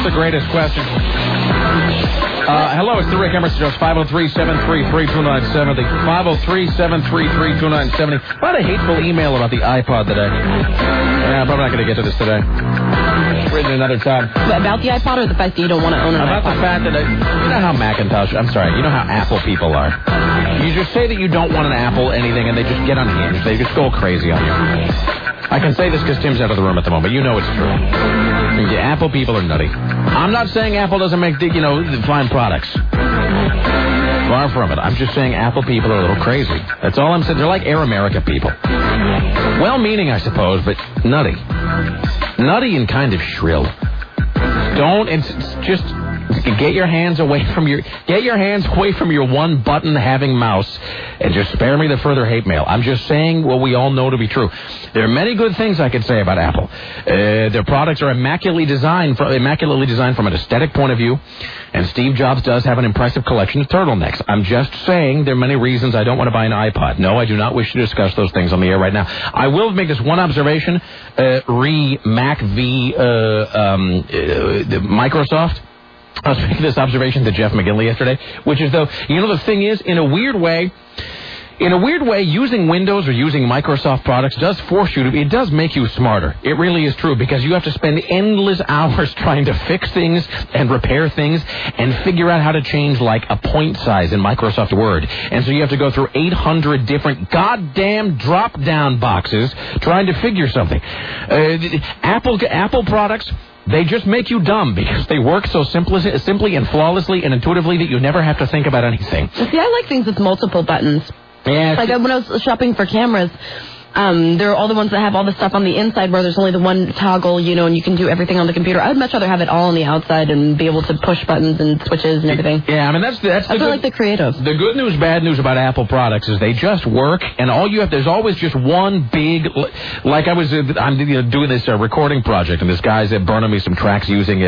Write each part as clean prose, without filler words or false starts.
the greatest question. Hello, it's the Rick Emerson Show. It's 503-733-2970. 503-733-2970. About a hateful email about the iPod today. Yeah, but I'm not going to get to this today. Written another time. About the iPod or the fact that you don't want to own an iPod? About the fact that, you know how Macintosh, I'm sorry, you know how Apple people are. You just say that you don't want an Apple anything, and they just get unhinged. They just go crazy on you. I can say this because Tim's out of the room at the moment. You know it's true. The Apple people are nutty. I'm not saying Apple doesn't make, fine products. Far from it. I'm just saying Apple people are a little crazy. That's all I'm saying. They're like Air America people. Well-meaning, I suppose, but nutty. Nutty and kind of shrill. It's just get your hands away from your one button having mouse and just spare me the further hate mail. I'm just saying what we all know to be true. There are many good things I could say about Apple. Their products are immaculately designed from an aesthetic point of view, and Steve Jobs does have an impressive collection of turtlenecks. I'm just saying there are many reasons I don't want to buy an iPod. No, I do not wish to discuss those things on the air right now. I will make this one observation. Mac v. Microsoft. I was making this observation to Jeff McGinley yesterday, which is, though, the thing is, in a weird way, using Windows or using Microsoft products does force you to, it does make you smarter. It really is true, because you have to spend endless hours trying to fix things and repair things and figure out how to change, like, a point size in Microsoft Word. And so you have to go through 800 different goddamn drop-down boxes trying to figure something. Apple products, they just make you dumb because they work so simply and flawlessly and intuitively that you never have to think about anything. See, I like things with multiple buttons. Yeah, like when I was shopping for cameras, there are all the ones that have all the stuff on the inside where there's only the one toggle, and you can do everything on the computer. I would much rather have it all on the outside and be able to push buttons and switches and everything. Yeah, I mean, that's I feel like the creative. The good news, bad news about Apple products is they just work, and there's always just one big, like I'm doing this recording project, and this guy's burning me some tracks using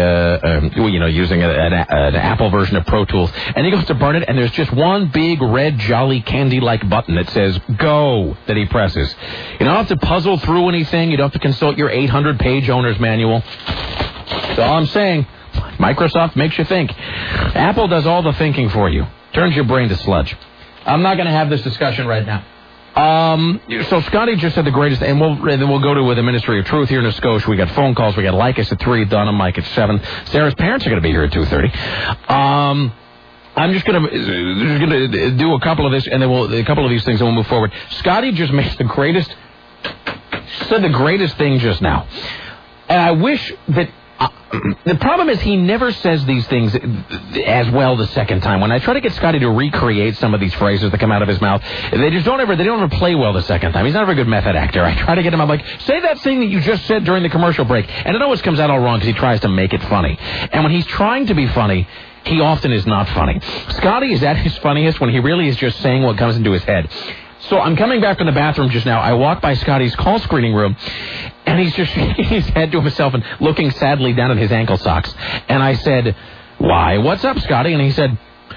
an Apple version of Pro Tools, and he goes to burn it, and there's just one big red jolly candy-like button that says go that he presses. You don't have to puzzle through anything. You don't have to consult your 800-page owner's manual. That's all I'm saying. Microsoft makes you think. Apple does all the thinking for you. Turns your brain to sludge. I'm not going to have this discussion right now. So Scotty just said the greatest, and then we'll go to the Ministry of Truth here in Scotia. We got phone calls. We got Lycus at 3, Don and Mike at 7. Sarah's parents are going to be here at 2:30. I'm just gonna do a couple of these things, and we'll move forward. Scotty just said the greatest thing just now, and I wish that. The problem is he never says these things as well the second time. When I try to get Scotty to recreate some of these phrases that come out of his mouth, they don't ever play well the second time. He's not a very good method actor. I try to get him, I'm like, say that thing that you just said during the commercial break, and it always comes out all wrong because he tries to make it funny. And when he's trying to be funny, he often is not funny. Scotty is at his funniest when he really is just saying what comes into his head. So I'm coming back from the bathroom just now. I walk by Scotty's call screening room, and he's just shaking his head to himself and looking sadly down at his ankle socks. And I said, why? What's up, Scotty? And he said,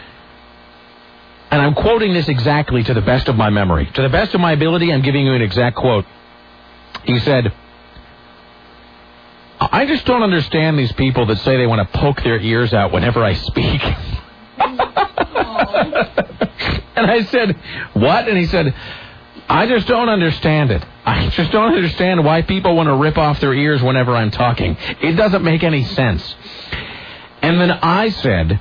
and I'm quoting this exactly to the best of my memory. To the best of my ability, I'm giving you an exact quote. He said, I just don't understand these people that say they want to poke their ears out whenever I speak. And I said, what? And he said, I just don't understand it. I just don't understand why people want to rip off their ears whenever I'm talking. It doesn't make any sense. And then I said,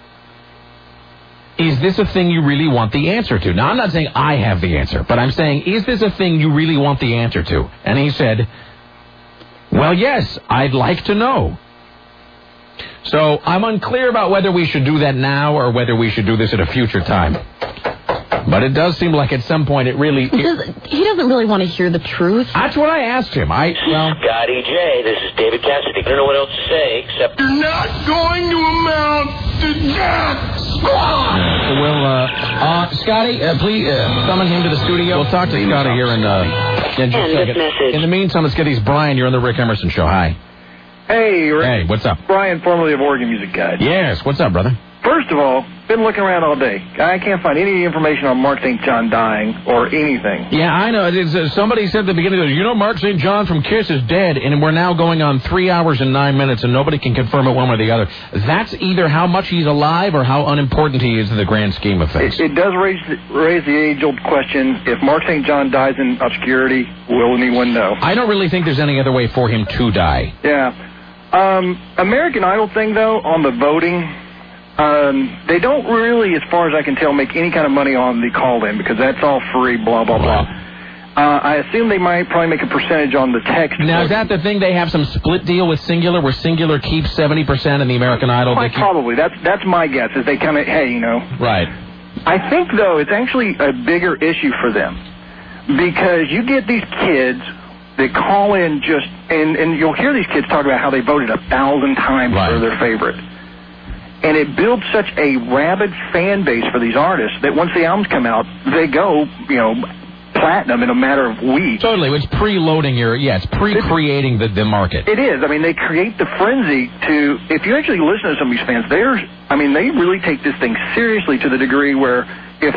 is this a thing you really want the answer to? Now, I'm not saying I have the answer, but I'm saying, is this a thing you really want the answer to? And he said, well, yes, I'd like to know. So I'm unclear about whether we should do that now or whether we should do this at a future time. But it does seem like at some point it really... He doesn't really want to hear the truth. That's what I asked him. Scotty J, this is David Cassidy. I don't know what else to say except... You're not going to amount to jack squat! Scotty, please summon him to the studio. We'll talk to Scotty here in just a second. In the meantime, let's get these. Brian, you're on the Rick Emerson Show. Hi. Hey, Rick. Hey, what's up? Brian, formerly of Oregon Music Guide. Yes, what's up, brother? First of all, been looking around all day. I can't find any information on Mark St. John dying or anything. Yeah, I know. Somebody said at the beginning, Mark St. John from KISS is dead, and we're now going on 3 hours and 9 minutes, and nobody can confirm it one way or the other. That's either how much he's alive or how unimportant he is in the grand scheme of things. It does raise the age-old question, if Mark St. John dies in obscurity, will anyone know? I don't really think there's any other way for him to die. Yeah. American Idol thing, though, on the voting... they don't really, as far as I can tell, make any kind of money on the call-in because that's all free, blah, blah, blah. I assume they might probably make a percentage on the text. Now, is that the thing? They have some split deal with Singular where Singular keeps 70% and the American Idol... Quite probably. That's my guess, is they kind of, hey, you know. Right. I think, though, it's actually a bigger issue for them because you get these kids that call in just... And you'll hear these kids talk about how they voted 1,000 times for their favorite. And it builds such a rabid fan base for these artists that once the albums come out, they go, platinum in a matter of weeks. Totally. It's preloading it's pre-creating the market. It is. I mean, they create the frenzy to, if you actually listen to some of these fans, they really take this thing seriously to the degree where if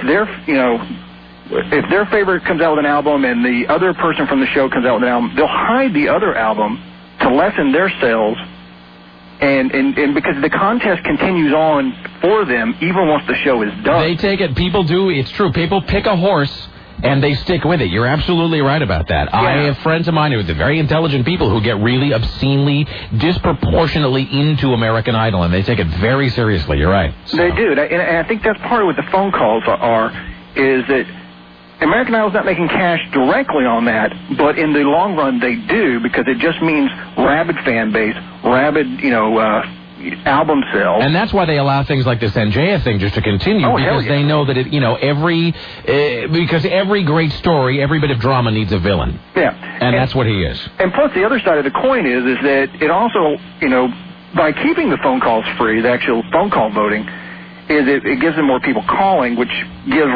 their favorite comes out with an album and the other person from the show comes out with an album, they'll hide the other album to lessen their sales. And because the contest continues on for them, even once the show is done. They take it. People do. It's true. People pick a horse, and they stick with it. You're absolutely right about that. Yeah. I have friends of mine who are very intelligent people who get really obscenely, disproportionately into American Idol, and they take it very seriously. You're right. So. They do. And I think that's part of what the phone calls are, is that American Idol's not making cash directly on that, but in the long run they do because it just means rabid fan base, rabid, album sales. And that's why they allow things like this Sanjaya thing just to continue because they know that because every great story, every bit of drama needs a villain. Yeah. And that's what he is. And plus the other side of the coin is that it also, by keeping the phone calls free, the actual phone call voting, is it gives them more people calling, which gives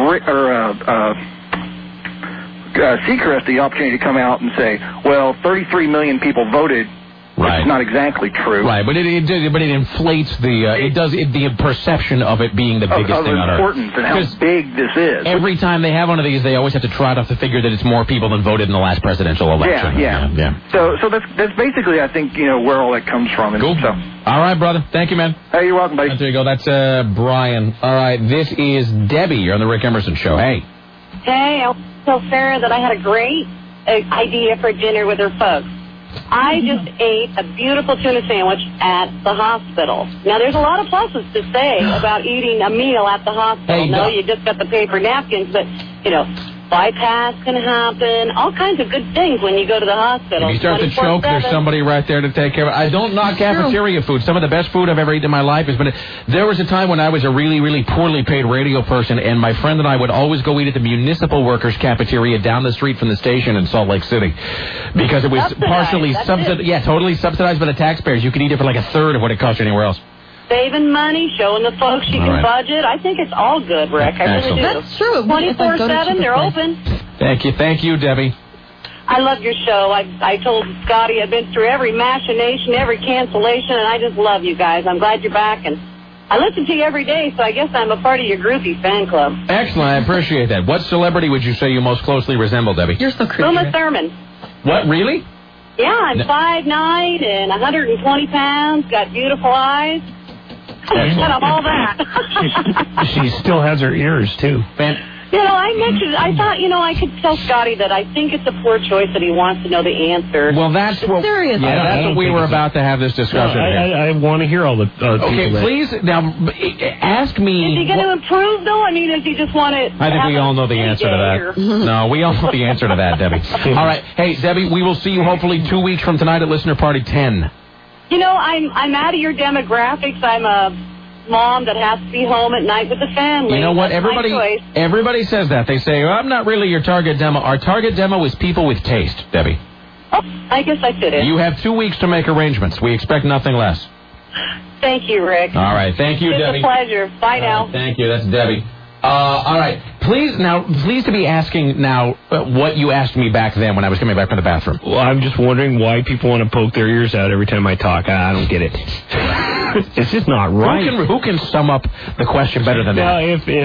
Seacrest the opportunity to come out and say, well, 33 million people voted, which is not exactly true. Right, but it inflates the perception of it being the biggest thing on earth. Importance and how big this is. Every time they have one of these, they always have to trot off the figure that it's more people than voted in the last presidential election. Yeah. So that's basically, I think, where all that comes from. And cool. So. All right, brother. Thank you, man. Hey, you're welcome, buddy. There you go. That's Brian. All right, this is Debbie. You're on the Rick Emerson Show. Hey. Hey, I told Sarah that I had a great idea for dinner with her folks. I just ate a beautiful tuna sandwich at the hospital. Now, there's a lot of pluses to say about eating a meal at the hospital. No, you just got the paper napkins, but, bypass can happen, all kinds of good things when you go to the hospital. If you start to choke, there's somebody right there to take care of it. I don't knock cafeteria food. Some of the best food I've ever eaten in my life has been... There was a time when I was a really, really poorly paid radio person, and my friend and I would always go eat at the municipal workers' cafeteria down the street from the station in Salt Lake City. Because it was partially subsidized. Yeah, totally subsidized by the taxpayers. You could eat it for like a third of what it cost you anywhere else. Saving money, showing the folks you can budget. I think it's all good, Rick. I really do. That's true. 24/7, they're open. Thank you, Debbie. I love your show. I told Scotty I've been through every machination, every cancellation, and I just love you guys. I'm glad you're back, and I listen to you every day, so I guess I'm a part of your groupie fan club. Excellent. I appreciate that. What celebrity would you say you most closely resemble, Debbie? You're so creepy. Uma Thurman. What, really? Yeah, I'm 5'9" and 120 pounds, got beautiful eyes. And I'm all that. She still has her ears, too. I thought, I could tell Scotty that I think it's a poor choice that he wants to know the answer. Well, that's what... Seriously. Yeah, that's what we were about to have this discussion. I want to hear all the okay, please, now, ask me... Is he going to improve, though? I mean, does he just want to... I think we all know the answer to that. No, we all know the answer to that, Debbie. All right. Hey, Debbie, we will see you hopefully 2 weeks from tonight at Listener Party 10. I'm out of your demographics. I'm a mom that has to be home at night with the family. You know what? Everybody says that. They say, I'm not really your target demo. Our target demo is people with taste, Debbie. Oh, I guess I fit in. You have 2 weeks to make arrangements. We expect nothing less. Thank you, Rick. All right. Thank you, Debbie. It's a pleasure. Bye now. Thank you. That's Debbie. All right. Please to be asking now what you asked me back then when I was coming back from the bathroom. Well, I'm just wondering why people want to poke their ears out every time I talk. I don't get it. It's just not right. Who can sum up the question better than that?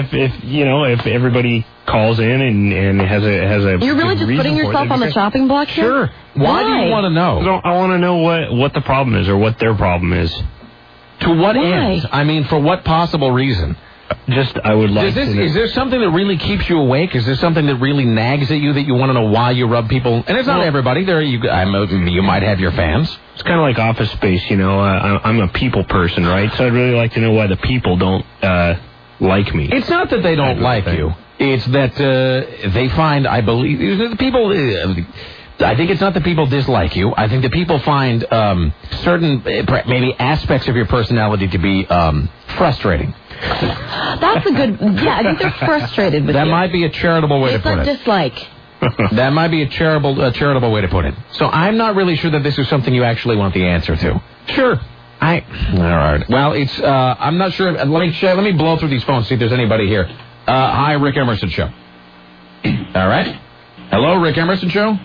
If everybody calls in and has a You're really just putting yourself on the chopping block here? Sure. Why do you want to know? I want to know what the problem is or what their problem is. To what Why? end? I mean, for what possible reason? I would like to know. Is there something that really keeps you awake? Is there something that really nags at you that you want to know why you rub people? And it's not everybody. You might have your fans. It's kind of like Office Space, I'm a people person, right? So I'd really like to know why the people don't like me. It's not that they don't like you. It's that they find, I believe, the people... I think it's not that people dislike you. I think that people find certain, maybe aspects of your personality to be frustrating. That's a good... Yeah, I think they're frustrated with you. That might be a charitable way to put it. It's not dislike. That might be a charitable way to put it. So I'm not really sure that this is something you actually want the answer to. Sure. All right. Well, it's... I'm not sure. Let me blow through these phones, see if there's anybody here. Hi, Rick Emerson Show. All right. Hello, Rick Emerson Show.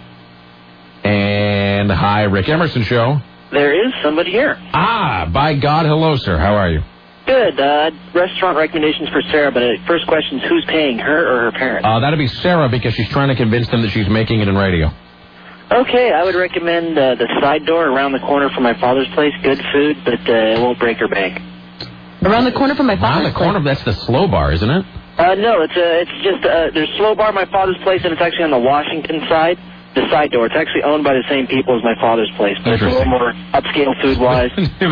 And hi, Rick Emerson Show. There is somebody here. By God, hello, sir. How are you? Good. Restaurant recommendations for Sarah, but first question is who's paying, her or her parents? That'd be Sarah because she's trying to convince them that she's making it in radio. Okay, I would recommend the side door around the corner from my father's place. Good food, but it won't break her bank. Around the corner from my father's place? Around the corner, that's the Slow Bar, isn't it? No, it's just, there's Slow Bar, my father's place, and it's actually on the Washington side. The side door. It's actually owned by the same people as my father's place, but it's a little more upscale food-wise.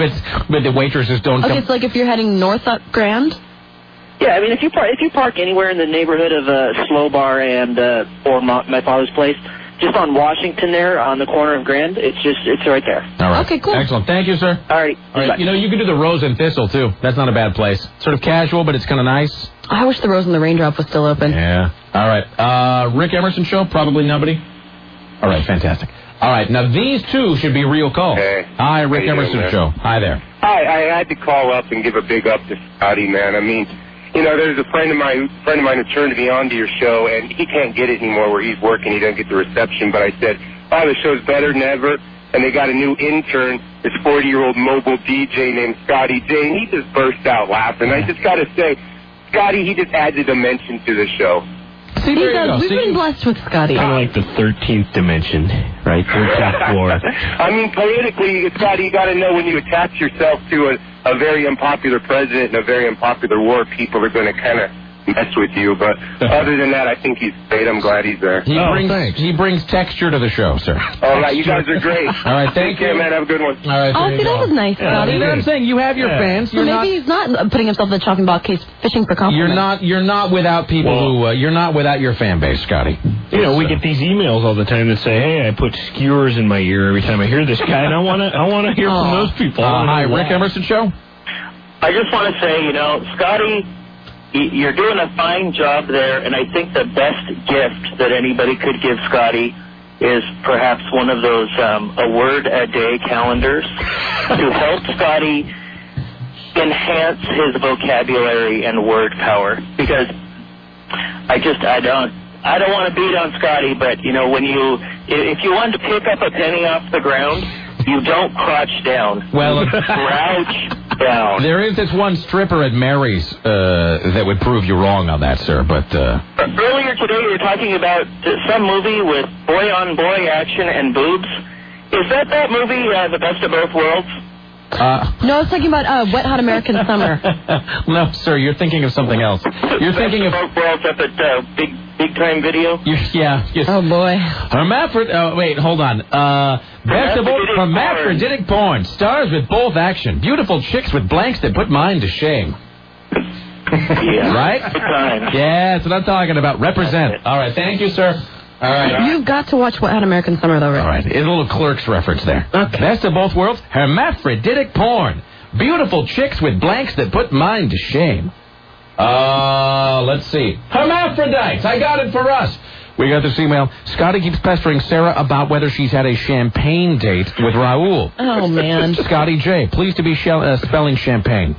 But the waitresses don't come... Okay, so like if you're heading north up Grand? Yeah, I mean, if you park anywhere in the neighborhood of Slow Bar and or my father's place, just on Washington there, on the corner of Grand, it's right there. All right. Okay, cool. Excellent. Thank you, sir. All right. You know, you can do the Rose and Thistle, too. That's not a bad place. Sort of casual, but it's kind of nice. I wish the Rose and the Raindrop was still open. Yeah. All right. Rick Emerson Show, probably nobody. All right, fantastic. All right, now these two should be real calls. Hey. Hi, Rick Emerson Show. Hi there. Hi, I had to call up and give a big up to Scotty, man. I mean, there's a friend of mine who turned me on to your show, and he can't get it anymore where he's working. He doesn't get the reception. But I said, the show's better than ever. And they got a new intern, this 40-year-old mobile DJ named Scotty J, and he just burst out laughing. I just got to say, Scotty, he just adds a dimension to the show. See, He does. We've been blessed with Scotty. Kind of like the 13th dimension, right? 13th floor. I mean, politically, Scotty, you got to know when you attach yourself to a very unpopular president and a very unpopular war, people are going to kind of mess with you. But other than that, I think he's great. I'm glad he's there. He brings texture to the show, sir. All right, you guys are great. All right, thank you. Man. Have a good one. All right, Oh, see, that was nice, Scotty. You know what I'm saying? You have your fans. So maybe he's not putting himself in the chopping block case fishing for compliments. You're not without people you're not without your fan base, Scotty. We get these emails all the time that say, "Hey, I put skewers in my ear every time I hear this guy, and I want to hear from those people." Hi, Rick Emerson Show. I just want to say, Scotty, you're doing a fine job there, and I think the best gift that anybody could give Scotty is perhaps one of those a word a day calendars to help Scotty enhance his vocabulary and word power. Because I don't want to beat on Scotty, but if you wanted to pick up a penny off the ground, you don't crouch down. Well, crouch down. There is this one stripper at Mary's that would prove you wrong on that, sir. But earlier today, you were talking about some movie with boy-on-boy action and boobs. Is that movie The Best of Both Worlds? No, I was talking about Wet Hot American Summer. No, sir, you're thinking of something else. You're thinking of Both Worlds up at Big Time Video. Oh boy. Wait, hold on. Best of both hermaphroditic porn. Stars with both action. Beautiful chicks with blanks that put mine to shame. Yeah. Right? Good time. Yeah, that's what I'm talking about. Represent. All right, thank you, sir. All right. You've got to watch Wet Hot American Summer, though, right? All right. It's a little Clerks reference there. Okay. Best of both worlds, hermaphroditic porn. Beautiful chicks with blanks that put mine to shame. Let's see. Hermaphrodites. I got it for us. We got this email. Scotty keeps pestering Sarah about whether she's had a champagne date with Raul. Oh, man. Scotty J. Pleased to be spelling champagne.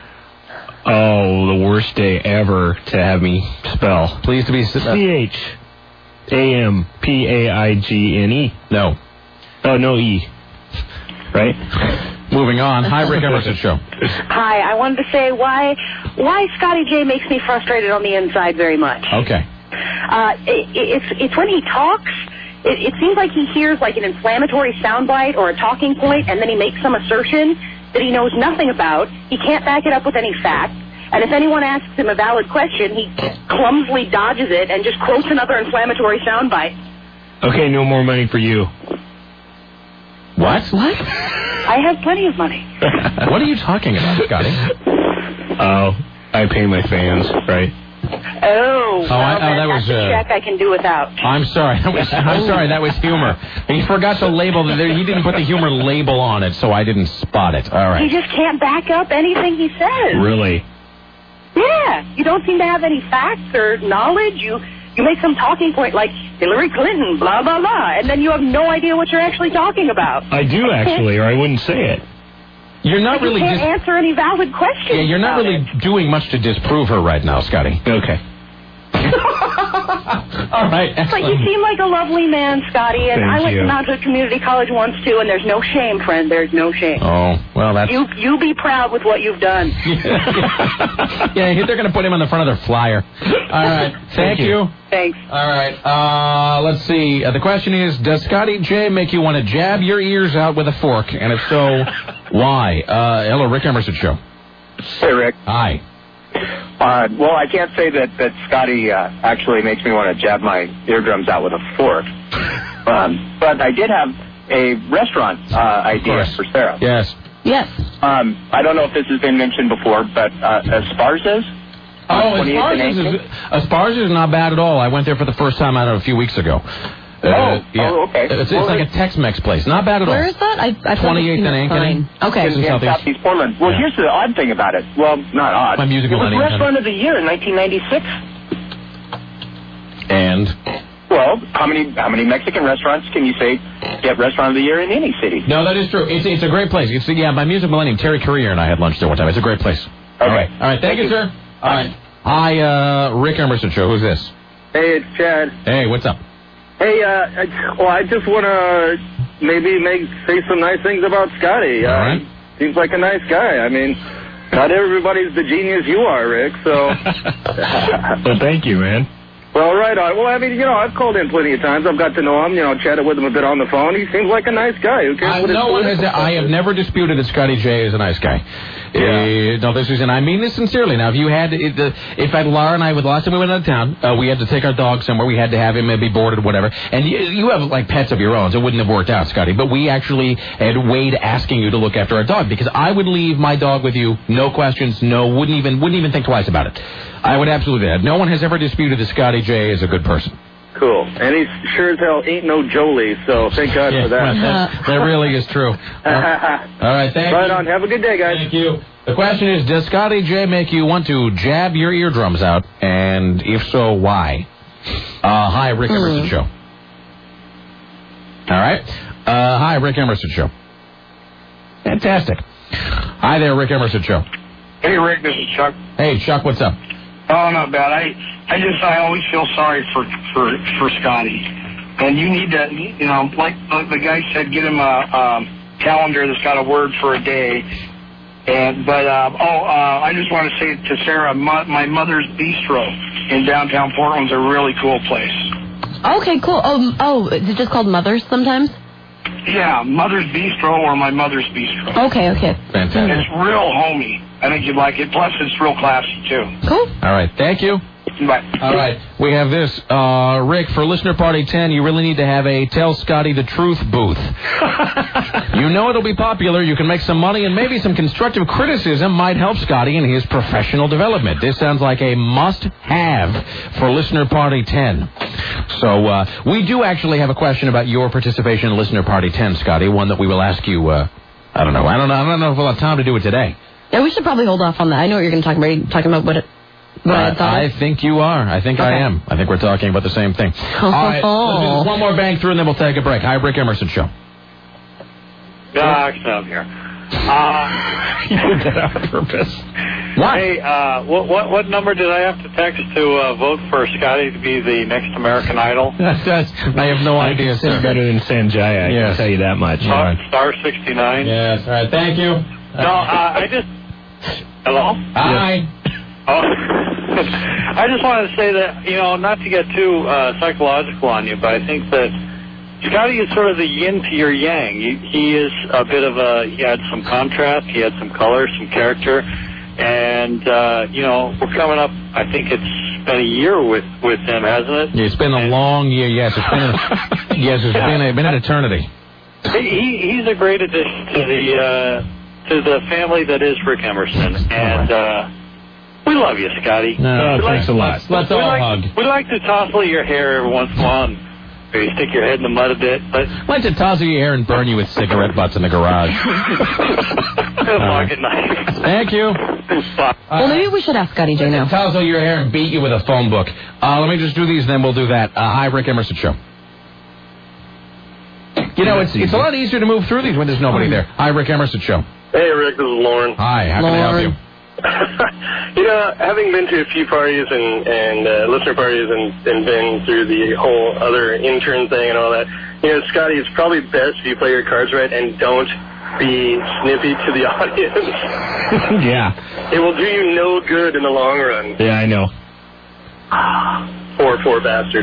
Oh, the worst day ever to have me spell. Pleased to be... CHAMPAIGNE. No. Oh, no E. Right? Moving on. Hi, Rick Emerson Show. Hi, I wanted to say why Scotty J makes me frustrated on the inside very much. Okay. It's when he talks. It seems like he hears like an inflammatory soundbite or a talking point, and then he makes some assertion that he knows nothing about. He can't back it up with any facts. And if anyone asks him a valid question, he clumsily dodges it and just quotes another inflammatory soundbite. Okay, no more money for you. What? I have plenty of money. What are you talking about, Scotty? Oh, I pay my fans, right? That was a check I can do without. I'm sorry. That was humor. He forgot to label. He didn't put the humor label on it, so I didn't spot it. All right. He just can't back up anything he says. Really? Yeah. You don't seem to have any facts or knowledge. You make some talking point like Hillary Clinton, blah, blah, blah, and then you have no idea what you're actually talking about. I do actually, or I wouldn't say it. You're not really... You can't answer any valid questions. Yeah, you're not really doing much to disprove her right now, Scotty. Okay. All right, excellent. But you seem like a lovely man, Scotty, and I went to Mount Hood Community College once, too, and there's no shame, friend. There's no shame. Oh, well, that's... You be proud with what you've done. Yeah, they're going to put him on the front of their flyer. All right, thank you. Thanks. All right, let's see. The question is, does Scotty J make you want to jab your ears out with a fork? And if so, why? Hello, Rick Emerson Show. Hey, Rick. Hi. Well, I can't say that Scotty actually makes me want to jab my eardrums out with a fork. But I did have a restaurant idea for Sarah. Yes. I don't know if this has been mentioned before, but Esparza's. Esparza's is not bad at all. I went there for the first time, a few weeks ago. Okay. It's like a Tex-Mex place. Not bad at all. Where is that? I 28th and Ankeny. Okay. In Southeast Portland. Well, here's the odd thing about it. Well, not odd. My music it was millennium. Restaurant of the Year in 1996. And? Well, how many Mexican restaurants can you say get Restaurant of the Year in any city? No, that is true. It's a great place. My music millennium. Terry Carrier and I had lunch there one time. It's a great place. Okay. All right. Thank you, sir. All right. Hi, Rick Emerson Show. Who's this? Hey, it's Chad. Hey, what's up? Hey, I just want to maybe say some nice things about Scotty. All right. Seems like a nice guy. I mean, not everybody's the genius you are, Rick, so... Well, thank you, man. Well, right on. Well, I mean, I've called in plenty of times. I've got to know him, chatted with him a bit on the phone. He seems like a nice guy. Who cares what I have never disputed that Scotty J is a nice guy. Yeah. No, and I mean this sincerely. Now, if Laura and I, the last time we went out of town, we had to take our dog somewhere. We had to have him maybe boarded, whatever. And you have like pets of your own, so it wouldn't have worked out, Scotty. But we actually had Wade asking you to look after our dog because I would leave my dog with you, no questions, wouldn't even think twice about it. I would absolutely do that. No one has ever disputed that Scotty J is a good person. Cool. And he sure as hell ain't no Jolie, so thank God for that. That really is true. All right, thank you. Right on. Have a good day, guys. Thank you. The question is, does Scotty J make you want to jab your eardrums out? And if so, why? Hi, Rick Emerson Show. All right. Hi, Rick Emerson Show. Fantastic. Hi there, Rick Emerson Show. Hey, Rick, this is Chuck. Hey, Chuck, what's up? Oh, not bad. I always feel sorry for Scotty. And you need to, like the guy said, get him a calendar that's got a word for a day. I just want to say to Sarah, my Mother's Bistro in downtown Portland's a really cool place. Okay, cool. Is it just called Mother's sometimes? Yeah, Mother's Bistro or my Mother's Bistro. Okay. Fantastic. It's real homey. I think you'd like it. Plus, it's real classy, too. Cool. All right. Thank you. Bye. All right. We have this. Rick, for Listener Party 10, you really need to have a Tell Scotty the Truth booth. It'll be popular. You can make some money, and maybe some constructive criticism might help Scotty in his professional development. This sounds like a must-have for Listener Party 10. So we do actually have a question about your participation in Listener Party 10, Scotty, one that we will ask you, I don't know if we'll have time to do it today. Yeah, we should probably hold off on that. I know what you're going to talk about. Are you talking about what I thought? I think you are. I think I am. I think we're talking about the same thing. All right, let's do one more bang through, and then we'll take a break. Hi, Rick Emerson Show. Doc, stop here. You did that on purpose. What? Hey, what number did I have to text to vote for Scotty to be the next American Idol? I have no idea, sir. Better than Sanjaya, I can tell you that much. Star 69. Yes, all right. Thank you. No, I just... Hello? Hi. Oh. I just wanted to say that, not to get too psychological on you, but I think that Scotty is sort of the yin to your yang. He is a bit of he had some contrast, he had some color, some character, and, we're coming up, I think it's been a year with him, hasn't it? Yeah, it's been a long year, yes. It's been been an eternity. He's a great addition to the family that is Rick Emerson, and we love you, Scotty. No, thanks a lot. Let's all hug. We like to tousle your hair every once in a while, or you stick your head in the mud a bit. But I'd like to tousle your hair and burn you with cigarette butts in the garage. Good luck at night. Thank you. Well, maybe we should ask Scotty J now. Tousle your hair and beat you with a phone book. Let me just do these, and then we'll do that. Hi, Rick Emerson Show. It's a lot easier to move through these when there's nobody there. Hi, Rick Emerson Show. Hey, Rick, this is Lauren. Hi, how can I help you? Having been to a few parties and listener parties and been through the whole other intern thing and all that, Scotty, it's probably best if you play your cards right and don't be snippy to the audience. Yeah. It will do you no good in the long run. Yeah, I know. Poor bastard.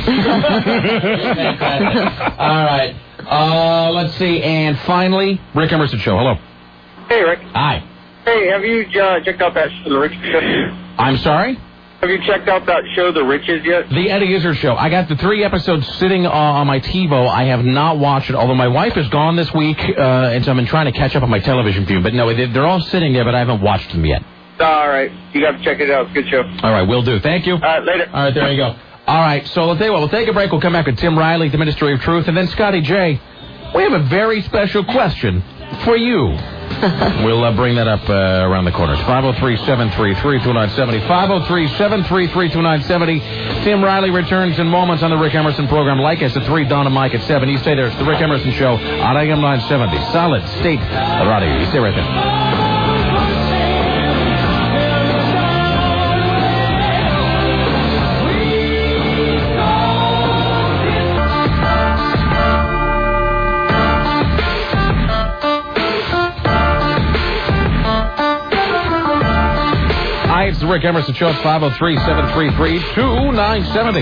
All right. Let's see. And finally, Rick Emerson Show. Hello. Hey, Rick. Hi. Hey, have you checked out that show, The Riches yet? I'm sorry? Have you checked out that show, The Riches, yet? The Eddie Izzard Show. I got the 3 episodes sitting on my TiVo. I have not watched it, although my wife is gone this week, and so I've been trying to catch up on my television view. But no, they're all sitting there, but I haven't watched them yet. All right. You got to check it out. It's a good show. All right, will do. Thank you. All right, later. All right, there you go. All right, so let's tell you what. We'll take a break. We'll come back with Tim Riley, the Ministry of Truth, and then Scotty J. We have a very special question for you. We'll bring that up around the corner. 503-733-2970. 503-733-2970. Tim Riley returns in moments on the Rick Emerson program. Like us at 3, Dawn and Mike at 7. You stay there. It's the Rick Emerson Show on AM 970. Solid State Radio. You stay right there. It's the Rick Emerson Show. It's 503-733-2970.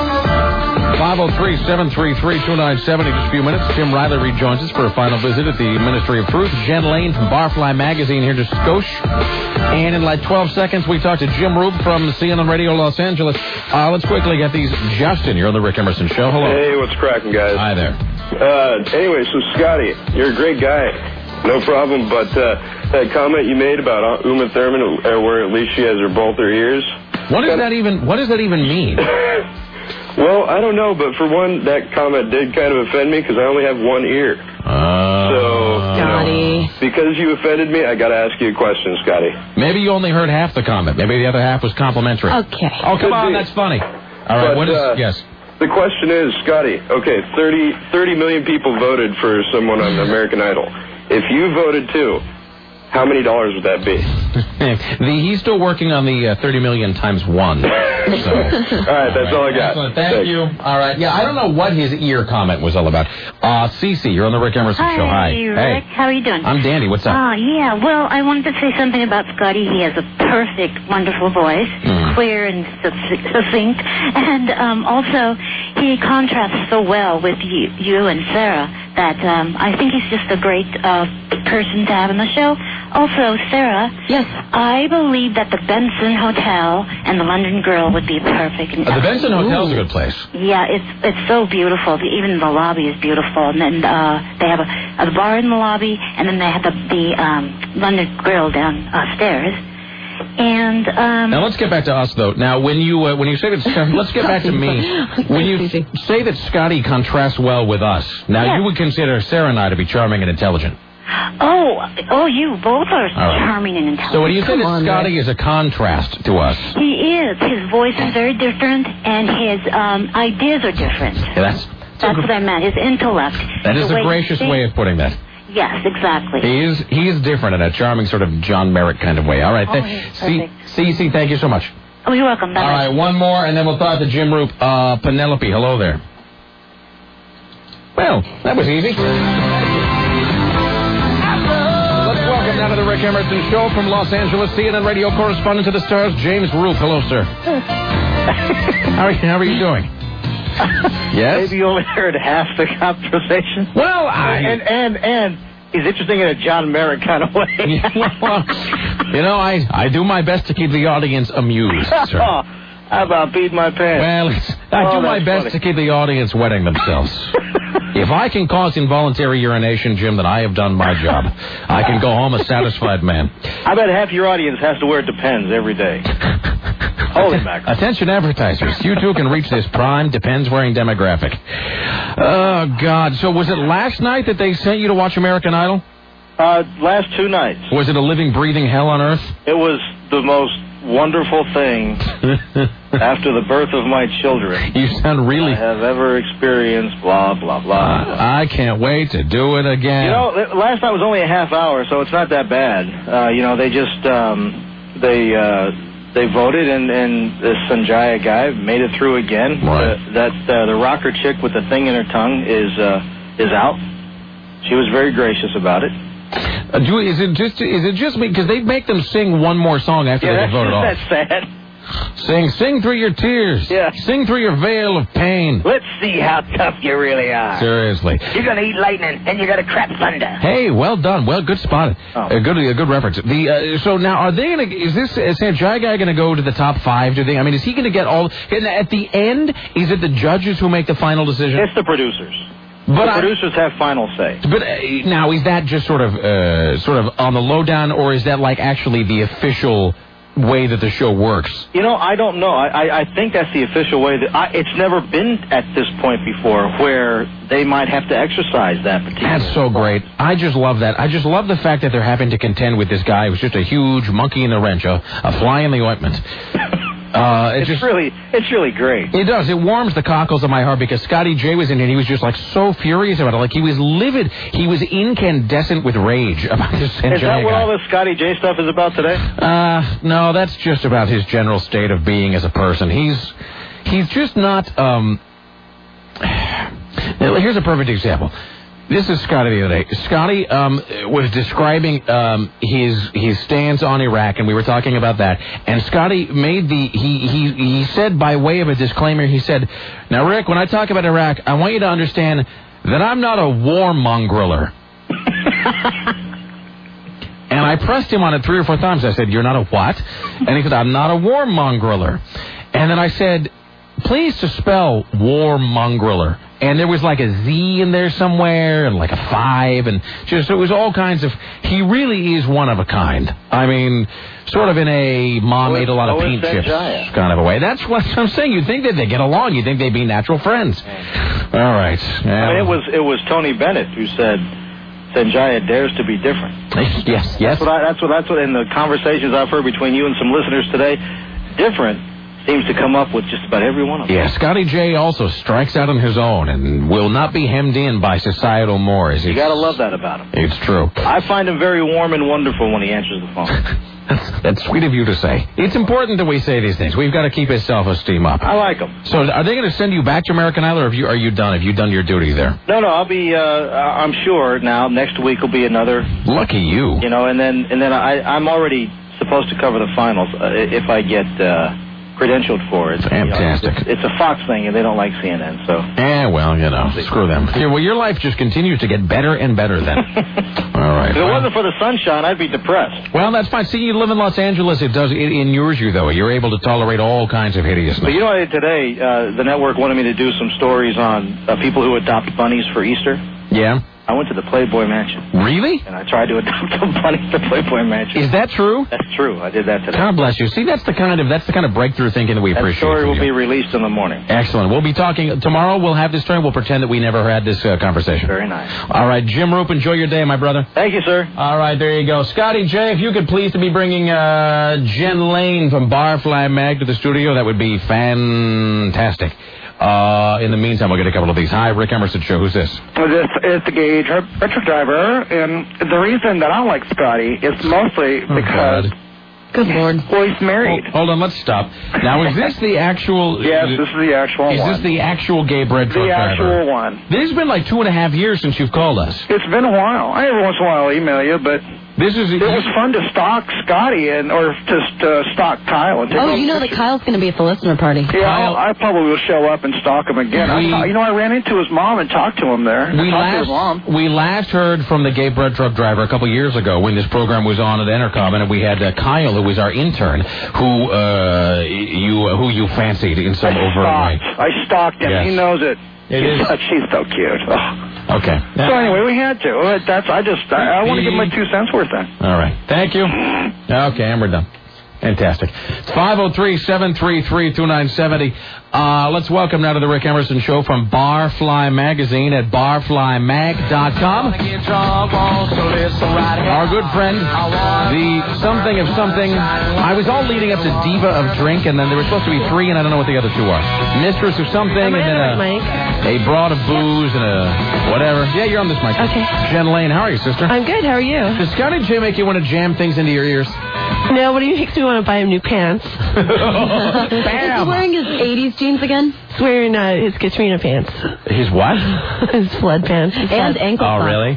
503-733-2970. Just a few minutes. Tim Riley rejoins us for a final visit at the Ministry of Truth. Jen Lane from Barfly Magazine here to Scotia. And in like 12 seconds, we talk to Jim Rube from CNN Radio Los Angeles. Let's quickly get these. Justin, you're on the Rick Emerson Show. Hello. Hey, what's cracking, guys? Hi there. Anyway, so Scotty, you're a great guy. No problem, but that comment you made about Uma Thurman, where at least she has both her ears. What does that even mean? Well, I don't know, but for one, that comment did kind of offend me because I only have one ear. Scotty. Because you offended me, I got to ask you a question, Scotty. Maybe you only heard half the comment. Maybe the other half was complimentary. Okay. Oh, come on, that's funny. All right, what is... Yes. The question is, Scotty, okay, 30 million people voted for someone on American Idol. If you voted too, how many dollars would that be? He's still working on the 30 million times 1. So. All right, that's all I got. Excellent. Thank you. All right. Yeah, I don't know what his ear comment was all about. Cece, you're on the Rick Emerson Show. Hi. Rick. How are you doing? I'm Danny. What's up? Yeah. Well, I wanted to say something about Scotty. He has a perfect, wonderful voice, clear and succinct, and also he contrasts so well with you and Sarah that I think he's just a great person to have on the show. Also, Sarah. Yes. I believe that the Benson Hotel and the London Grill would be perfect. The Benson Hotel's a good place. Yeah, it's so beautiful. Even the lobby is beautiful. And then they have a bar in the lobby, and then they have the London Grill downstairs. And now let's get back to us though. Now when you say that, let's get back to me. When you say that Scotty contrasts well with us, now you would consider Sarah and I to be charming and intelligent. Oh, you both are charming and intelligent. So when you say that Scotty is a contrast to us, he is. His voice is very different, and his ideas are different. Yeah, that's what I meant. His intellect. That is a gracious way of putting that. Yes, exactly. He is different in a charming sort of John Merrick kind of way. All right. CC, thank you so much. Oh, you're welcome. Bye-bye. All right, one more, and then we'll talk to Jim Roop. Penelope, hello there. Well, that was easy. Let's welcome now to the Rick Emerson Show from Los Angeles, CNN radio correspondent to the stars, James Roop. Hello, sir. How are you doing? Yes? Maybe you only heard half the conversation. Well, And he's interesting in a John Merrick kind of way. You know, I do my best to keep the audience amused, sir. How about beat my pants? Well, I do my best to keep the audience wetting themselves. If I can cause involuntary urination, Jim, then I have done my job. I can go home a satisfied man. I bet half your audience has to wear Depends every day. Holy mackerel. Attention advertisers, you too can reach this prime Depends wearing demographic. Oh, God. So was it last night that they sent you to watch American Idol? Last 2 nights. Was it a living, breathing hell on earth? It was the most wonderful thing after the birth of my children. You sound really... I have ever experienced, blah, blah, blah. I can't wait to do it again. You know, last night was only a half hour, so it's not that bad. You know, they just, they voted, and the Sanjaya guy made it through again. Right. The rocker chick with the thing in her tongue is out. She was very gracious about it. Is it just me? Because they make them sing one more song after they get voted off. That's sad. Sing through your tears. Yeah. Sing through your veil of pain. Let's see how tough you really are. Seriously. You're going to eat lightning, and you're going to crap thunder. Hey, well done. Well, good spotted. Oh. A good reference. So now, are they going to? Is this Sanjay guy going to go to the top 5? Do you think? I mean, is he going to get all? And at the end, is it the judges who make the final decision? It's the producers. But the producers have final say. But now, is that just sort of on the lowdown, or is that like actually the official way that the show works? You know, I don't know. I think that's the official way. It's never been at this point before where they might have to exercise that particular. That's so great. I just love that. I just love the fact that they're having to contend with this guy who's just a huge monkey in the wrench, a fly in the ointment. It's really great. It does. It warms the cockles of my heart because Scotty J was in it. He was just like so furious about it. Like he was livid. He was incandescent with rage about this Sanjay Is that what guy. all this Scotty J stuff is about today? No, that's just about his general state of being as a person. He's just not. Here's a perfect example. This is Scotty the other day. Scotty was describing his stance on Iraq, and we were talking about that. And Scotty made he said by way of a disclaimer, he said, "Now, Rick, when I talk about Iraq, I want you to understand that I'm not a warmongerer." And I pressed him on it 3 or 4 times. I said, "You're not a what?" And he said, "I'm not a warmongerer." And then I said, "Please to spell warmongerer." And there was like a Z in there somewhere and like a 5 and just it was all kinds of... He really is one of a kind. I mean, sort of in a mom ate a lot of paint chips kind of a way. That's what I'm saying. You'd think that they get along. You'd think they'd be natural friends. All right. I mean, it was Tony Bennett who said Sanjaya dares to be different. Yes. That's what in the conversations I've heard between you and some listeners today, different seems to come up with just about every one of them. Yeah, Scotty J also strikes out on his own and will not be hemmed in by societal mores. You got to love that about him. It's true. I find him very warm and wonderful when he answers the phone. That's sweet of you to say. It's important that we say these things. We've got to keep his self-esteem up. I like him. So are they going to send you back to American Idol, or are you done? Have you done your duty there? No, I'll be, I'm sure now, next week will be another... Lucky you. You know, and then I'm already supposed to cover the finals if I get... credentialed for it. Fantastic. You know, it's a Fox thing, and they don't like CNN, so... Well, screw them. Well, your life just continues to get better and better then. All right. If it wasn't for the sunshine, I'd be depressed. Well, that's fine. See, you live in Los Angeles. It inures you, though. You're able to tolerate all kinds of hideousness. But you know what I did today? The network wanted me to do some stories on people who adopt bunnies for Easter. Yeah? I went to the Playboy Mansion. Really? And I tried to adopt a bunny at the Playboy Mansion. Is that true? That's true. I did that today. God bless you. See, that's the kind of breakthrough thinking that we appreciate. That story will be released in the morning. Excellent. We'll be talking tomorrow. We'll have this story. We'll pretend that we never had this conversation. Very nice. All right, Jim Roop, enjoy your day, my brother. Thank you, sir. All right, there you go. Scotty J, if you could please to be bringing Jen Lane from Barfly Mag to the studio, that would be fantastic. In the meantime, we'll get a couple of these. Hi, Rick Emerson Show. Who's this? This is the Gage retro driver, and the reason that I like Scotty is mostly because... Good Lord. Well, he's married. Hold on, let's stop. Now, is this the actual... Yes, this is the actual one. Is this the actual Gabe Red truck driver? The actual one. This has been like 2.5 years since you've called us. It's been a while. I every once in a while email you, but... It was fun to stalk Scotty or to stalk Kyle. And you know that Kyle's going to be at the listener party. Yeah, I probably will show up and stalk him again. I ran into his mom and talked to him there. We last heard from the Gabe Bread truck driver a couple years ago when this program was on at Entercom, and we had Kyle, who was our intern, who you fancied in some overt way. I stalked him. Yes. He knows it. She's so cute. Oh. Okay. So anyway, we had to. I want to give my 2 cents worth then. All right. Thank you. Okay, and we're done. Fantastic. It's 503-733-2970. Let's welcome now to the Rick Emerson Show from Barfly Magazine at barflymag.com. Our good friend, the something of something. I was all leading up to Diva of Drink, and then there were supposed to be 3, and I don't know what the other 2 are. Mistress of something, and then a broad of booze, and a whatever. Yeah, you're on this mic. Okay. Jen Lane, how are you, sister? I'm good. How are you? Does Scotty J make you want to jam things into your ears? No, but he makes me want to buy him new pants. Is he wearing his 80s jeans again? He's wearing his Katrina pants. His what? His flood pants. And ankle socks. Oh, really?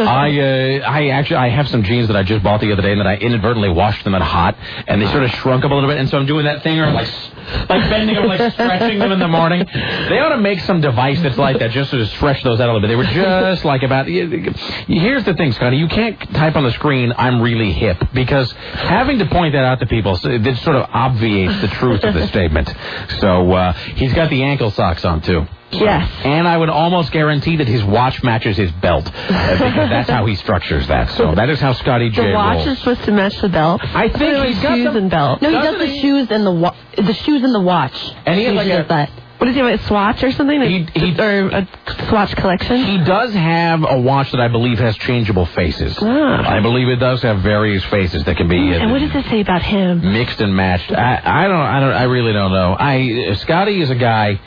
I have some jeans that I just bought the other day, and that I inadvertently washed them at hot, and they sort of shrunk up a little bit, and so I'm doing that thing where I'm like bending them, like stretching them in the morning. They ought to make some device that's like that just to stretch those out a little bit. They were just like about... Here's the thing, Scotty. You can't type on the screen, I'm really hip, because having to point that out to people, it sort of obviates the truth of the statement. So he's got the ankle socks on, too. Yes. And I would almost guarantee that his watch matches his belt, because that's how he structures that. So that is how Scotty J rolls. The watch is supposed to match the belt. I think he's got shoes and belt. No, he does the shoes and the watch. And he has like that. What does he have, a Swatch or something? Or a Swatch collection? He does have a watch that I believe has changeable faces. I believe it does have various faces that can be... and what does it say about him? Mixed and matched. I really don't know. Scotty is a guy...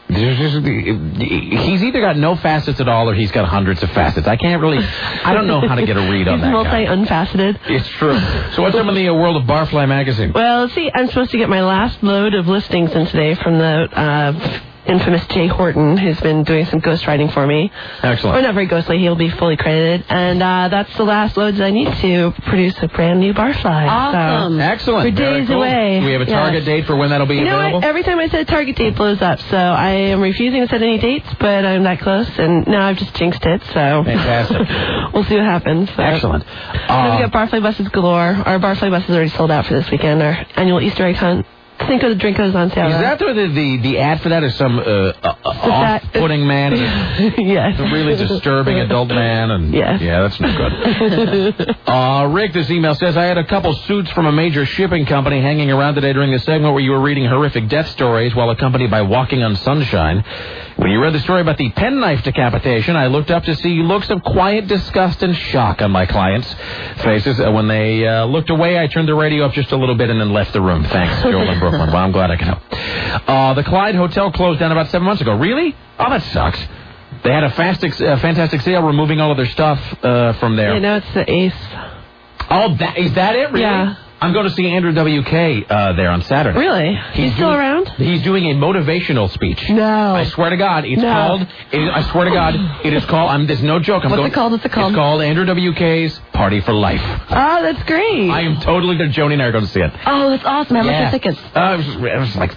He's either got no facets at all or he's got hundreds of facets. I don't know how to get a read on that guy. He's multi-unfaceted. It's true. So what's up in the world of Barfly Magazine? Well, see, I'm supposed to get my last load of listings in today from the infamous Jay Horton, who's been doing some ghostwriting for me. Excellent. Or not very ghostly, he'll be fully credited. And that's the last loads I need to produce a brand new Barfly. Awesome. So, excellent. We're days away. Do we have a target date for when that'll be available? What? Every time I set a target date, it blows up. So I am refusing to set any dates, but I'm that close. And now I've just jinxed it. So fantastic. We'll see what happens. So. Excellent. We got Barfly buses galore. Our Barfly bus is already sold out for this weekend. Our annual Easter egg hunt. Cinco de Drinko's on sale. Is that the ad for that is some off-putting man? Yes. A really disturbing adult man? And yes. Yeah, that's no good. Rick, this email says, I had a couple suits from a major shipping company hanging around today during the segment where you were reading horrific death stories while accompanied by Walking on Sunshine. When you read the story about the penknife decapitation, I looked up to see looks of quiet disgust and shock on my clients' faces. When they looked away, I turned the radio up just a little bit and then left the room. Thanks, Joel in Brooklyn. Well, I'm glad I can help. The Clyde Hotel closed down about 7 months ago. Really? Oh, that sucks. They had a fantastic sale removing all of their stuff from there. Yeah, no, it's the Ace. Oh, is that it? Really? Yeah. I'm going to see Andrew W.K. There on Saturday. Really? He's still around? He's doing a motivational speach. No. I swear to God, it's called... I swear to God, it is called... There's no joke. What's it called? It's called Andrew W.K.'s Party for Life. Oh, that's great. I am totally... Joni and I are going to see it. Oh, that's awesome. How much are tickets? It was like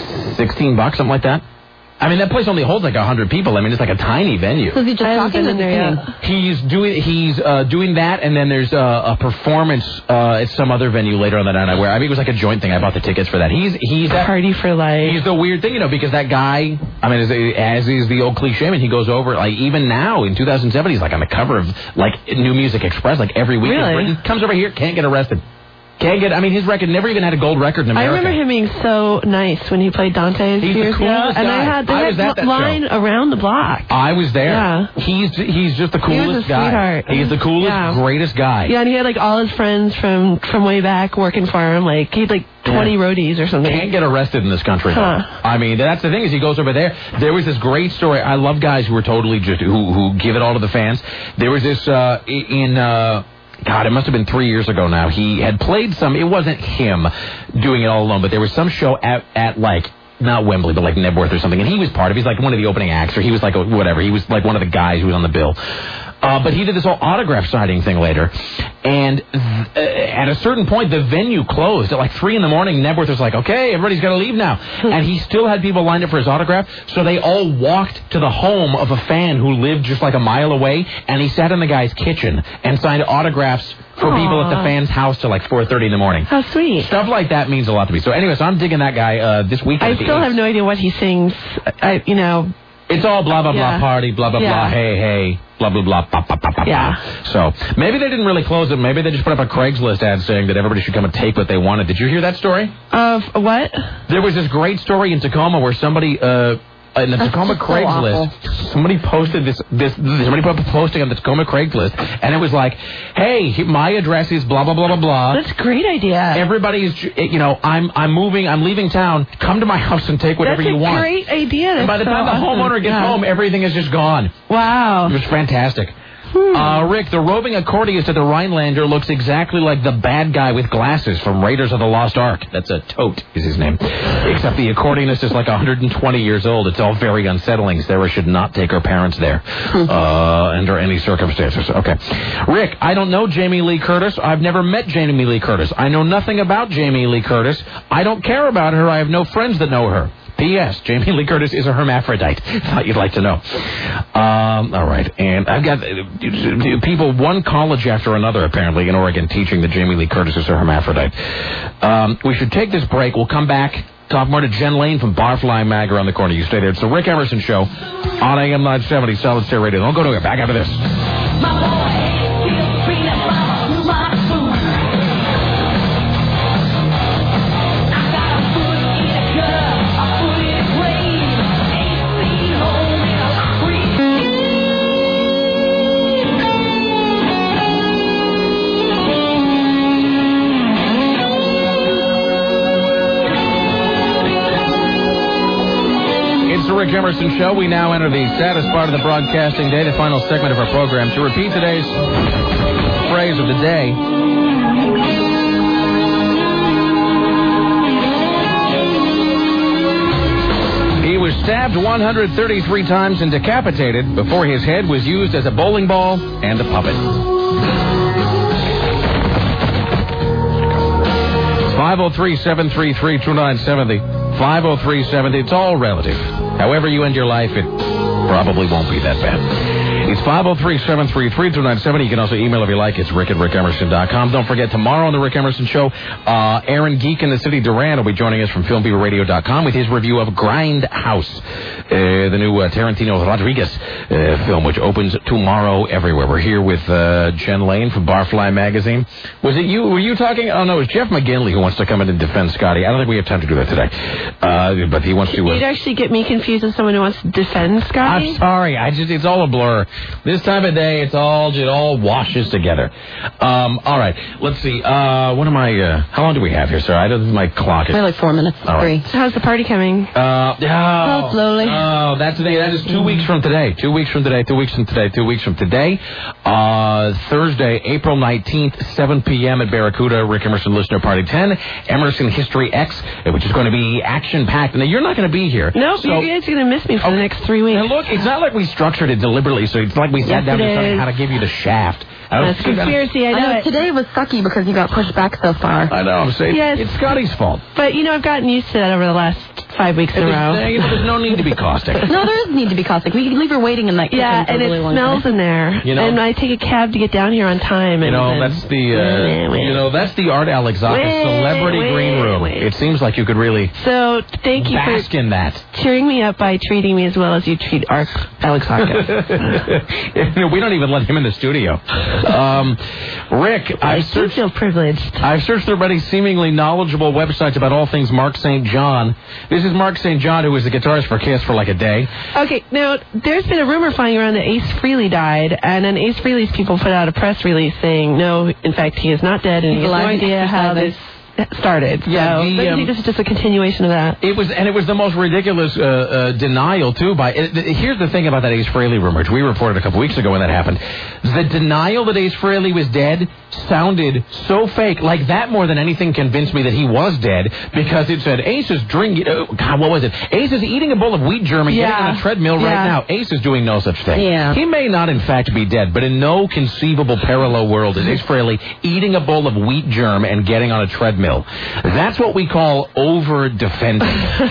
$16, something like that. I mean, that place only holds like 100 people. I mean, it's like a tiny venue. So is he just talking in there? Yeah. He's doing that, and then there's a performance at some other venue later on the night. I mean, it was like a joint thing. I bought the tickets for that. He's that Party for Life. He's the weird thing, because that guy. I mean, as is the old cliche. I mean, he goes over like even now in 2007, he's like on the cover of like New Music Express like every week. Really? Comes over here, can't get arrested. Can't get. I mean, his record never even had a gold record in America. I remember him being so nice when he played Dante. He's the coolest guy. And I was at that line show. Around the block. I was there. Yeah. He's just the coolest he was a guy. Sweetheart. He's the coolest, greatest guy. Yeah, and he had like all his friends from way back working for him. Like he had like 20 roadies or something. Can't get arrested in this country. I mean, that's the thing is he goes over there. There was this great story. I love guys who are totally just who give it all to the fans. There was this God, it must have been 3 years ago now. He had played it wasn't him doing it all alone, but there was some show at like, not Wembley, but like Nebworth or something, and he was part of it. He's like one of the opening acts, or he was like whatever. He was like one of the guys who was on the bill. But he did this whole autograph signing thing later, and at a certain point, the venue closed at like 3 in the morning. Nebworth was like, okay, everybody's got to leave now. And he still had people lined up for his autograph, so they all walked to the home of a fan who lived just like a mile away, and he sat in the guy's kitchen and signed autographs for people at the fan's house till like 4:30 in the morning. How sweet. Stuff like that means a lot to me. So anyway, I'm digging that guy this weekend. I still have no idea what he sings. It's all blah, blah, blah, party, blah, blah, blah, hey, hey, blah, blah, blah, blah, blah, blah, blah. Yeah. So maybe they didn't really close it. Maybe they just put up a Craigslist ad saying that everybody should come and take what they wanted. Did you hear that story? Of what? There was this great story in Tacoma where somebody... in the Tacoma Craigslist, somebody posted somebody put up a posting on the Tacoma Craigslist, and it was like, hey, my address is blah, blah, blah, blah, blah. That's a great idea. Everybody is, I'm moving, I'm leaving town. Come to my house and take whatever you want. That's a great idea. And by the time the homeowner gets home, everything is just gone. Wow. It was fantastic. Rick, the roving accordionist at the Rhinelander looks exactly like the bad guy with glasses from Raiders of the Lost Ark. That's a Tote is his name. Except the accordionist is like 120 years old. It's all very unsettling. Sarah should not take her parents there under any circumstances. Okay. Rick, I don't know Jamie Lee Curtis. I've never met Jamie Lee Curtis. I know nothing about Jamie Lee Curtis. I don't care about her. I have no friends that know her. P.S. Jamie Lee Curtis is a hermaphrodite. Thought you'd like to know. All right. And I've got people, one college after another, apparently, in Oregon, teaching that Jamie Lee Curtis is a hermaphrodite. We should take this break. We'll come back. Talk more to Jen Lane from Barfly Mag around the corner. You stay there. It's the Rick Emerson Show on AM 970 Solid State Radio. Don't go nowhere. Back after this. Rick Emerson Show. We now enter the saddest part of the broadcasting day, the final segment of our program. To repeat today's phrase of the day, he was stabbed 133 times and decapitated before his head was used as a bowling ball and a puppet. 503-733-2970. 503-70. It's all relative. However you end your life, it probably won't be that bad. It's 503-733-2970. You can also email if you like. It's rick@rickemerson.com. Don't forget, tomorrow on the Rick Emerson Show, Aaron Geek in the City Duran will be joining us from filmbeatradio.com with his review of Grindhouse, the new Tarantino Rodriguez film, which opens tomorrow everywhere. We're here with Jen Lane from Barfly Magazine. Was it you? Were you talking? Oh, no, it was Jeff McGinley who wants to come in and defend Scotty. I don't think we have time to do that today. But he wants to... You'd actually get me confused with someone who wants to defend Scotty? I'm sorry. It's all a blur. This time of day, it all washes together. All right. Let's see. What am I... how long do we have here, sir? I don't... My clock is... We're like 4 minutes. All right. So how's the party coming? Slowly. Oh, that's today. That is 2 weeks from today. 2 weeks from today. 2 weeks from today. 2 weeks from today. Thursday, April 19th, 7 p.m. at Barracuda, Rick Emerson Listener Party 10. Emerson History X, which is going to be action-packed. Now, you're not going to be here. No, so, you guys are going to miss me for the next 3 weeks. And look, it's not like we structured it deliberately, so it's like we sat down and decided how to give you the shaft. That's conspiracy, I know it. Today was sucky because you got pushed back so far. I know, I'm saying it's Scotty's fault. But, I've gotten used to that over the last 5 weeks in a row. There's no need to be caustic. No, there is need to be caustic. We can leave her waiting in that kitchen for a really long time. Yeah, and it smells in there. And I take a cab to get down here on time. That's the Art Alexakis Celebrity Green Room. It seems like you could really thank you bask in that. Cheering me up by treating me as well as you treat Art Alexakis. We don't even let him in the studio. Rick, I feel privileged. I've searched through many seemingly knowledgeable websites about all things Mark St. John. This is Mark St. John, who was the guitarist for Kiss for like a day. Okay, now, there's been a rumor flying around that Ace Frehley died, and then Ace Frehley's people put out a press release saying, no, in fact, he is not dead, and he has no idea how this started. Yeah, so I think this is just a continuation of that. It was the most ridiculous denial too. Here's the thing about that Ace Frehley rumor, which we reported a couple weeks ago when that happened. The denial that Ace Frehley was dead sounded so fake. Like that more than anything convinced me that he was dead, because it said Ace is drinking. God, what was it? Ace is eating a bowl of wheat germ and getting on a treadmill right now. Ace is doing no such thing. Yeah. He may not in fact be dead, but in no conceivable parallel world is Ace Frehley eating a bowl of wheat germ and getting on a treadmill. That's what we call over-defending.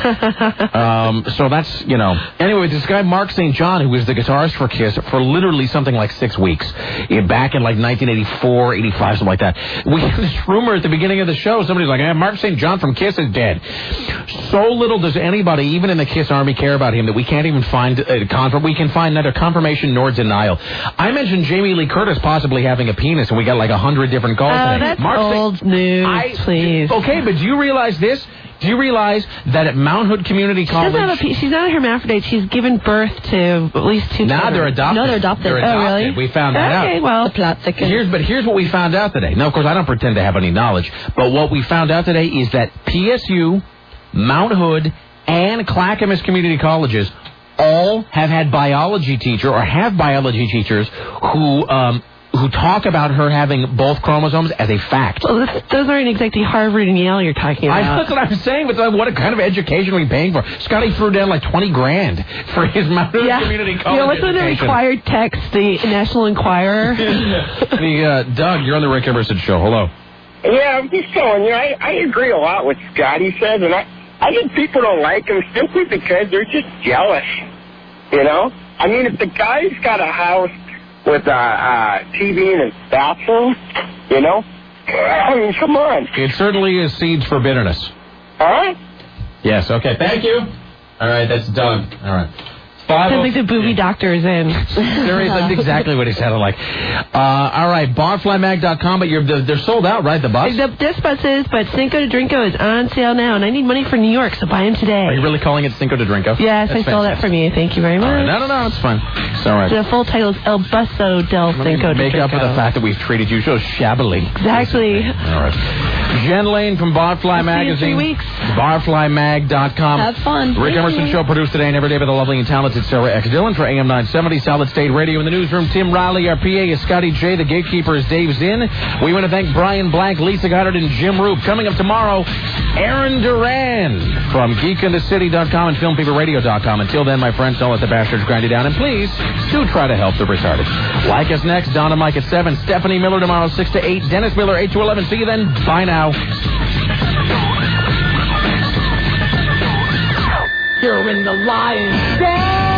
So that's, Anyway, this guy, Mark St. John, who was the guitarist for Kiss for literally something like 6 weeks, back in like 1984, 85, something like that. We had this rumor at the beginning of the show. Somebody's like, Mark St. John from Kiss is dead. So little does anybody, even in the Kiss Army, care about him that we can't even find we can find neither confirmation nor denial. I mentioned Jamie Lee Curtis possibly having a penis, and we got like 100 different calls. That's old news, please. Okay, but do you realize this? Do you realize that at Mount Hood Community College... She's not a hermaphrodite. She's given birth to at least 2 children. They're adopted. No, they're adopted. They're adopted. Oh, really? We found that out. Okay, well... The plot thickens. Here's what we found out today. Now, of course, I don't pretend to have any knowledge, but what we found out today is that PSU, Mount Hood, and Clackamas Community Colleges all have had biology teachers who talk about her having both chromosomes as a fact. Well, those aren't exactly Harvard and Yale you're talking about. That's what I'm saying, but what kind of education are we paying for? Scotty threw down like $20,000 for his Mount Hood Community College what's one of the required texts? The National Enquirer? Doug, you're on the Rick Emerson Show. Hello. Yeah, I'm just telling you, I agree a lot with Scotty says, and I think people don't like him simply because they're just jealous, I mean, if the guy's got a house with a TV in his bathroom, I mean, come on. It certainly is seeds for bitterness. All right? Yes, okay. Thank you. All right, that's Doug. All right. Sounds like the booby doctor is in. That's exactly what he sounded like. All right, barflymag.com, but they're sold out, right, the bus? This bus is, but Cinco de Drinko is on sale now, and I need money for New York, so buy them today. Are you really calling it Cinco de Drinko? Yes, I stole that from you. Thank you very much. All right. No, it's fine. It's all right. The full title is El Busto del Cinco de Drinko. Make up for the fact that we've treated you so shabbily. Exactly. All right. Jen Lane from Barfly Magazine. See you in 3 weeks. Barflymag.com. Have fun. Rick Emerson Show produced today and every day by the lovely and talented Sarah X. Dillon for AM 970 Solid State Radio. In the newsroom, Tim Riley. Our PA is Scotty J. The gatekeeper is Dave Zinn. We want to thank Brian Black, Lisa Goddard, and Jim Roop. Coming up tomorrow, Aaron Duran from GeekInTheCity.com and FilmFeverRadio.com. Until then, my friends, don't let the bastards grind you down. And please, do try to help the retarded. Like us next, Don and Mike at 7. Stephanie Miller tomorrow, 6 to 8. Dennis Miller, 8 to 11. See you then. Bye now. You're in the lion's den.